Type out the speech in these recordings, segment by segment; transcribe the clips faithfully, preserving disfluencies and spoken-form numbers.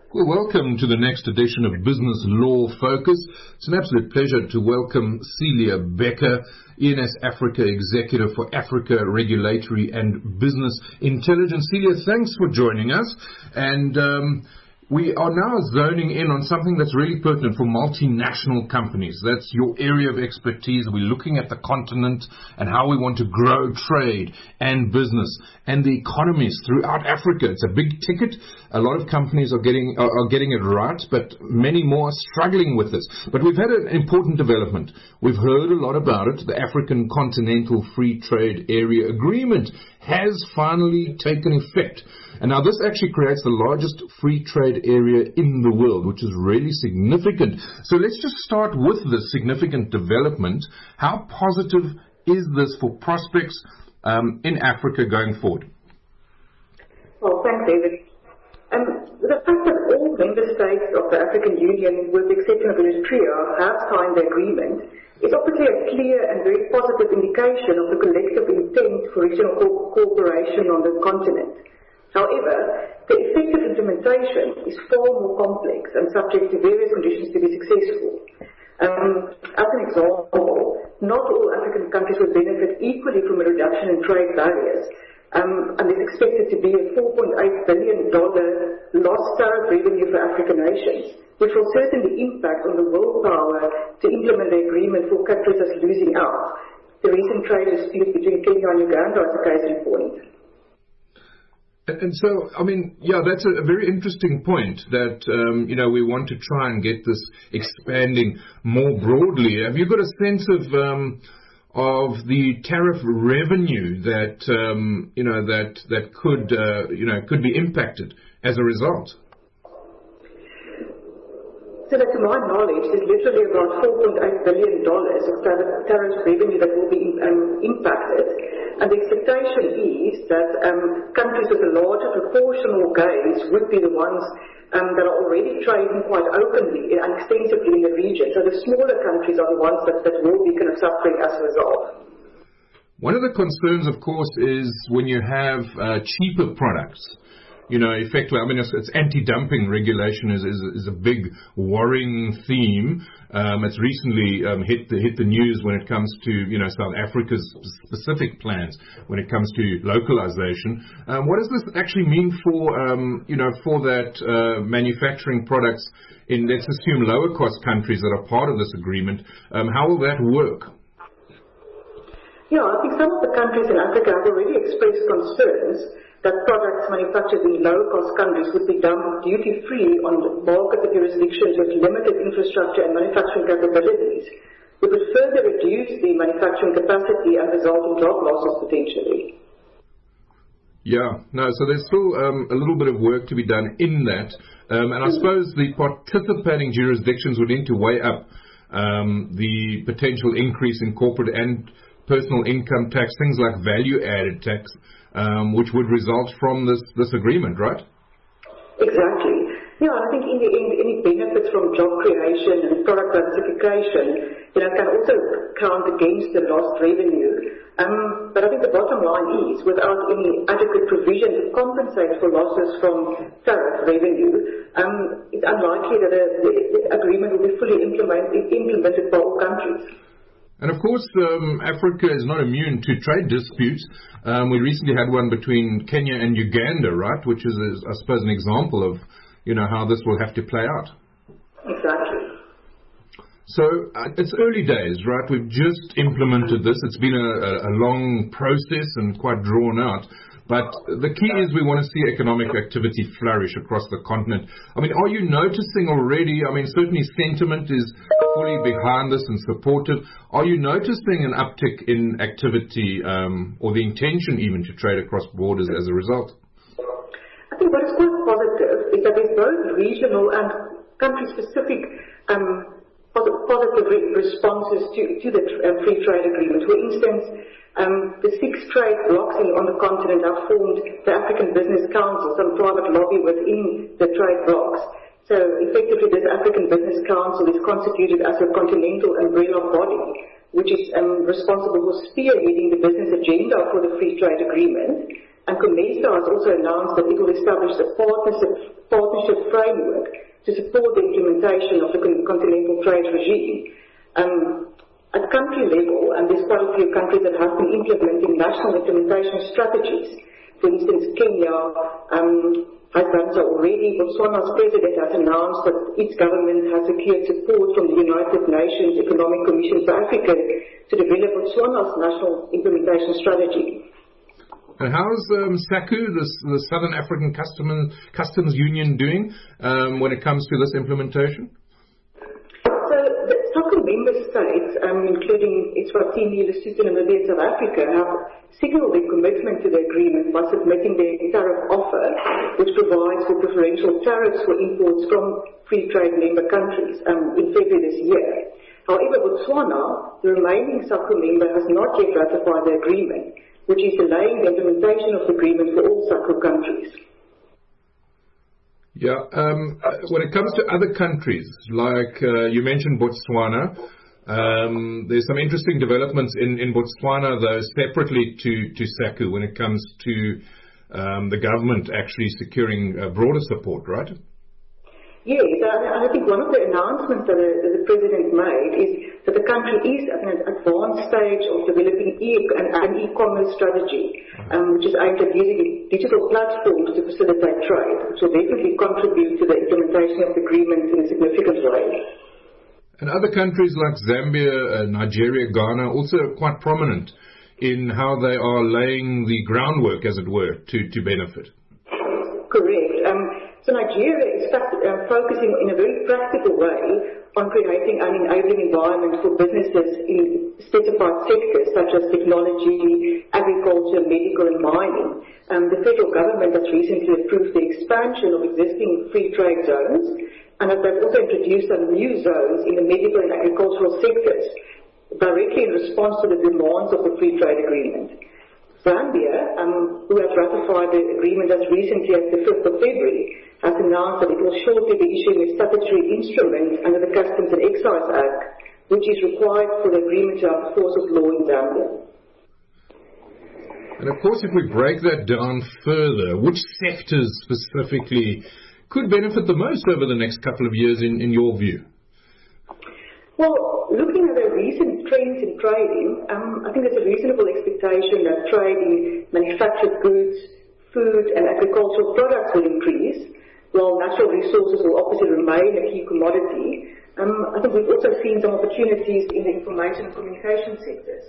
Well, welcome to the next edition of Business Law Focus. It's an absolute pleasure to welcome Celia Becker, E N S Africa Executive for Africa Regulatory and Business Intelligence. Celia, thanks for joining us. And um, we are now zoning in on something that's really pertinent for multinational companies. That's your area of expertise. We're looking at the continent and how we want to grow trade and business and the economies throughout Africa. It's a big ticket. A lot of companies are getting are, are getting it right, but many more are struggling with this. But we've had an important development. We've heard a lot about it. The African Continental Free Trade Area Agreement has finally taken effect. And now this actually creates the largest free trade area in the world, which is really significant. So let's just start with this significant development. How positive is this for prospects um, in Africa going forward? Well, thanks, David. Um, the fact that all member states of the African Union, with the exception of Eritrea, have signed the agreement is obviously a clear and very positive indication of the collective intent for regional co- cooperation on the continent. However, the effective implementation is far more complex and subject to various conditions to be successful. Um, as an example, not all African countries will benefit equally from a reduction in trade barriers, um, and there's expected to be a four point eight billion dollars lost tariff revenue for African nations, which will certainly impact on the willpower to implement the agreement for countries that's losing out. The recent trade dispute between Kenya and Uganda is a case in point. And so, I mean, yeah, that's a very interesting point that, um, you know, we want to try and get this expanding more broadly. Have you got a sense of um, of the tariff revenue that, um, you know, that that could, uh, you know, could be impacted as a result? So that to my knowledge, there's literally about four point eight billion dollars of tariff revenue that will be um, impacted. And the expectation is that um, countries with a larger proportional gains would be the ones um, that are already trading quite openly and extensively in the region. So the smaller countries are the ones that, that will be kind of suffering as a result. One of the concerns, of course, is when you have uh, cheaper products. You know, effectively, I mean, it's, it's anti-dumping regulation is, is is a big worrying theme. Um, it's recently um, hit the hit the news when it comes to, you know, South Africa's specific plans when it comes to localization. Um, what does this actually mean for, um, you know, for that uh, manufacturing products in, let's assume, lower cost countries that are part of this agreement? Um, how will that work? Yeah, I think some of the countries in Africa have already expressed concerns that products manufactured in low-cost countries would be dumped duty-free on market jurisdictions with limited infrastructure and manufacturing capabilities. It would further reduce the manufacturing capacity and result in job losses potentially. Yeah, no, so there's still um, a little bit of work to be done in that. Um, and I suppose the participating jurisdictions would need to weigh up um, the potential increase in corporate and personal income tax, things like value-added tax, Um, which would result from this, this agreement, right? Exactly. Yeah, I think in the end, any benefits from job creation and product diversification, you know, can also count against the lost revenue. Um, but I think the bottom line is, without any adequate provision to compensate for losses from tariff revenue, um, it's unlikely that a, the, the agreement will be fully implement, implemented by all countries. And of course, um, Africa is not immune to trade disputes. Um, we recently had one between Kenya and Uganda, right, which is, is, I suppose, an example of, you know, how this will have to play out. Exactly. So uh, it's early days, right? We've just implemented this. It's been a, a long process and quite drawn out. But the key is we want to see economic activity flourish across the continent. I mean, are you noticing already, I mean, certainly sentiment is fully behind this and supportive. Are you noticing an uptick in activity um, or the intention even to trade across borders as a result? I think what is quite positive is that there's both regional and country-specific um, positive re- responses to, to the tr- uh, free trade agreement. For instance, Um, the six trade blocs in, on the continent have formed the African Business Council, some private lobby within the trade blocs. So effectively this African Business Council is constituted as a continental umbrella body, which is um, responsible for spearheading the business agenda for the free trade agreement. And COMESA has also announced that it will establish a partnership, partnership framework to support the implementation of the continental trade regime. Um, at country level, and there's quite a few countries that have been implementing national implementation strategies. For instance, Kenya um, has done so already. Botswana's president has announced that its government has secured support from the United Nations Economic Commission for Africa to develop Botswana's national implementation strategy. And how's um, SACU, the, the Southern African Customs, Customs Union, doing um, when it comes to this implementation? So the SACU member states, um, including Eswatini, Lesotho, Namibia and South Africa, have signalled their commitment to the agreement by submitting their tariff offer, which provides for preferential tariffs for imports from free trade member countries um, in February this year. However, Botswana, the remaining SACU member, has not yet ratified the agreement, which is delaying the implementation of the agreement for all SACU countries. Yeah, um, when it comes to other countries, like uh, you mentioned Botswana, um, there's some interesting developments in, in Botswana, though, separately to, to SACU when it comes to um, the government actually securing uh, broader support, right? Yes, I, I think one of the announcements that the, that the President made is that the country is at an advanced stage of developing e- an, an e-commerce strategy, um, which is aimed at using digital platforms to facilitate trade, which will definitely contribute to the implementation of the agreement in a significant way. And other countries like Zambia, uh, Nigeria, Ghana, also quite prominent in how they are laying the groundwork, as it were, to, to benefit. Correct. Um, So Nigeria is fact, uh, focusing in a very practical way on creating an enabling environment for businesses in specified sectors such as technology, agriculture, medical and mining. Um, the federal government has recently approved the expansion of existing free trade zones, and they've also introduced some new zones in the medical and agricultural sectors directly in response to the demands of the free trade agreement. Zambia, um, who has ratified the agreement as recently as the fifth of February, has announced that it will shortly be issuing a statutory instrument under the Customs and Excise Act, which is required for the agreement to have force of law in Zambia. And of course, if we break that down further, which sectors specifically could benefit the most over the next couple of years in, in your view? Well, looking at the recent trends in trading, um, I think there's a reasonable expectation that trade in manufactured goods, food and agricultural products will increase, while natural resources will obviously remain a key commodity. Um, I think we've also seen some opportunities in the information and communication sectors.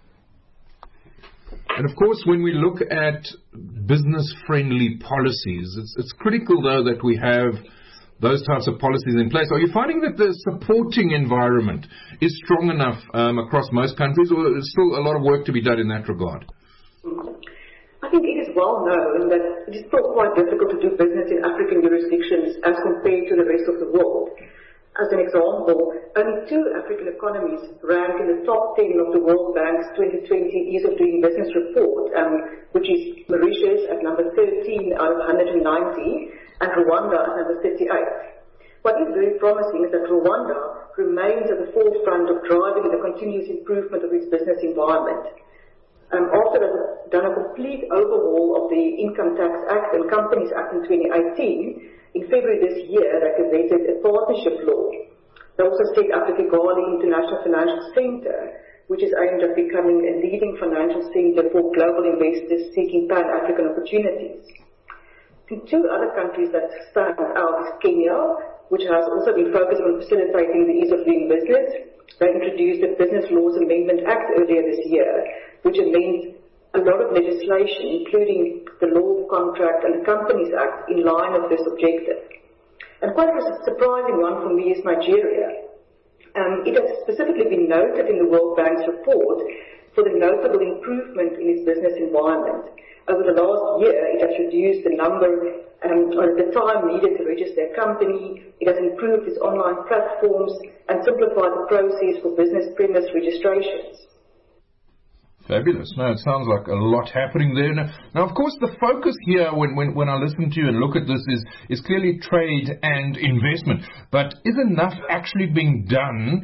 And of course, when we look at business-friendly policies, it's, it's critical, though, that we have those types of policies in place. Are you finding that the supporting environment is strong enough um, across most countries, or is still a lot of work to be done in that regard? I think it is well known that it is still quite difficult to do business in African jurisdictions as compared to the rest of the world. As an example, only two African economies rank in the top ten of the World Bank's twenty twenty Ease of Doing Business report, um, which is Mauritius at number thirteen out of one hundred ninety and Rwanda at number thirty-eight. What is very promising is that Rwanda remains at the forefront of driving the continuous improvement of its business environment. Um, after they've done a complete overhaul of the Income Tax Act and Companies Act in twenty eighteen, in February this year, they presented a partnership law. They also set up the Kigali International Financial Centre, which is aimed at becoming a leading financial centre for global investors seeking pan-African opportunities. The two other countries that stand out is Kenya, which has also been focusing on facilitating the ease of doing business. They introduced the Business Laws Amendment Act earlier this year, which amends a lot of legislation, including the Law of Contract and the Companies Act, in line with this objective. And quite a surprising one for me is Nigeria. Um, it has specifically been noted in the World Bank's report for the notable improvement in its business environment. Over the last year, it has reduced the number um, or the time needed to register a company. It has improved its online platforms and simplified the process for business premise registrations. Fabulous. No, it sounds like a lot happening there. Now, now of course, the focus here when, when, when I listen to you and look at this is, is clearly trade and investment. But is enough actually being done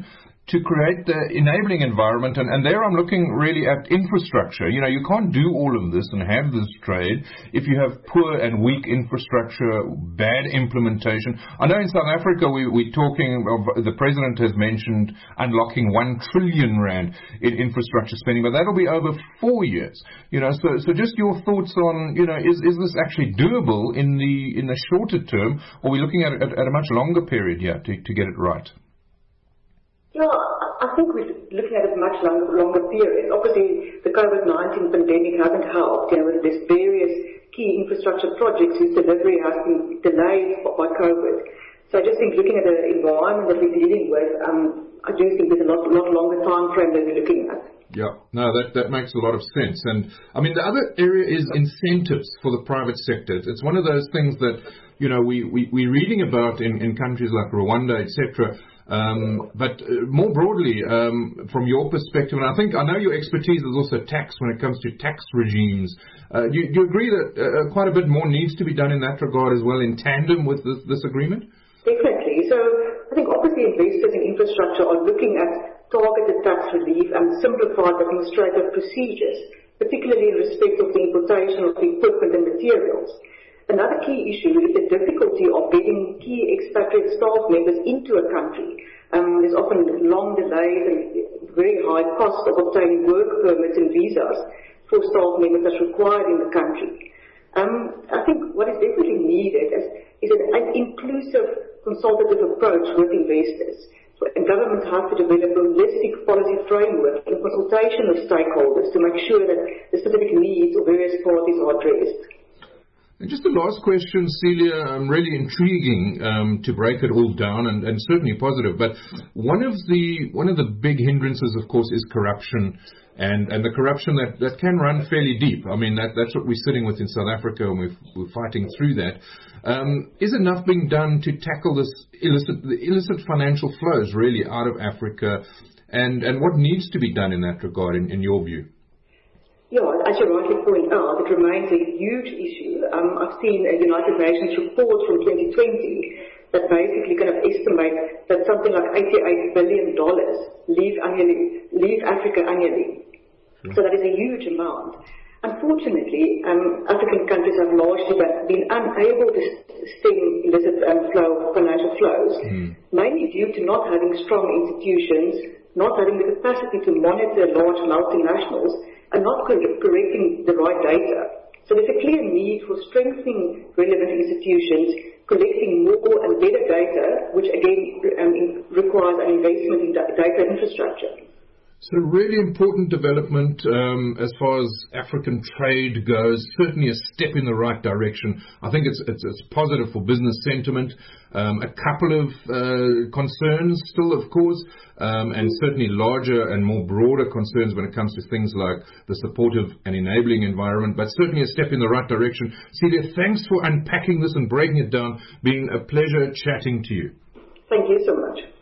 to create the enabling environment. And, and there I'm looking really at infrastructure. You know, you can't do all of this and have this trade if you have poor and weak infrastructure, bad implementation. I know in South Africa we, we're talking of, the President has mentioned unlocking one trillion rand in infrastructure spending, but that'll be over four years. You know, so, so just your thoughts on, you know, is, is this actually doable in the in the shorter term, or are we looking at, at, at a much longer period here to, to get it right? Yeah, I think we're looking at a much longer, longer period. Obviously, the COVID nineteen pandemic hasn't helped. You know, there's various key infrastructure projects whose delivery has been delayed by COVID. So I just think looking at the environment that we're dealing with, um, I do think there's a lot, lot longer time frame that we're looking at. Yeah, no, that, that makes a lot of sense. And, I mean, the other area is incentives for the private sector. It's one of those things that, you know, we, we, we're reading about in, in countries like Rwanda, et cetera. Um, but uh, more broadly, um, from your perspective, and I think I know your expertise is also tax when it comes to tax regimes. Uh, do, you, do you agree that uh, quite a bit more needs to be done in that regard as well, in tandem with this, this agreement? Definitely. So I think obviously investors in infrastructure are looking at targeted tax relief and simplified administrative procedures, particularly in respect of the importation of equipment and materials. Another key issue is the difficulty of getting key expatriate staff members into a country. Um, there's often long delays and very high costs of obtaining work permits and visas for staff members that's required in the country. Um, I think what is definitely needed is, is an, an inclusive consultative approach with investors. And governments have to develop a holistic policy framework in consultation with stakeholders to make sure that the specific needs of various parties are addressed. And just the last question, Celia, um, really intriguing um, to break it all down, and, and certainly positive. But one of the one of the big hindrances, of course, is corruption, and, and the corruption that, that can run fairly deep. I mean, that, that's what we're sitting with in South Africa, and we've, we're fighting through that. Um, is enough being done to tackle this illicit, the illicit financial flows really out of Africa, and, and what needs to be done in that regard, in, in your view? Yeah, as you rightly point out, it remains a huge issue. Um, I've seen a United Nations report from twenty twenty that basically kind of estimates that something like eighty-eight billion dollars leave annually, leave Africa annually. Sure. So that is a huge amount. Unfortunately, um, African countries have largely been unable to stem illicit um, flow of financial flows, mm. mainly due to not having strong institutions, not having the capacity to monitor large multinationals, and not correcting the right data. So there's a clear need for strengthening relevant institutions, collecting more and better data, which again um, requires an investment in data infrastructure. So really important development um, as far as African trade goes, certainly a step in the right direction. I think it's it's, it's positive for business sentiment. Um, a couple of uh, concerns still, of course, um, and certainly larger and more broader concerns when it comes to things like the supportive and enabling environment, but certainly a step in the right direction. Celia, thanks for unpacking this and breaking it down. Been a pleasure chatting to you. Thank you so much.